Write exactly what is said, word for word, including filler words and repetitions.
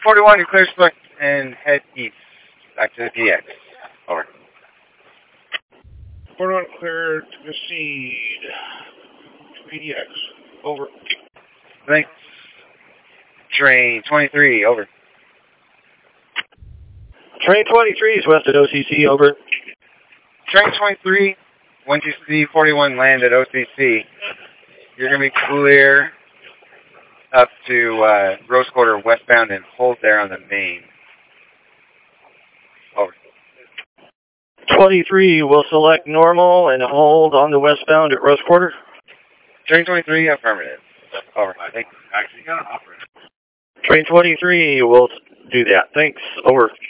forty-one, you clear select and head east. Back to the P X. Over. forty-one, clear to proceed. P D X. Over. Thanks. Train twenty-three, over. Train twenty-three is west at O C C, over. Train twenty-three, once you see forty-one land at O C C, you're going to be clear up to uh, Rose Quarter westbound and hold there on the main. Over. twenty-three will select normal and hold on the westbound at Rose Quarter. Train twenty-three, affirmative. Over. Thanks. Train twenty-three will do that. Thanks. Over.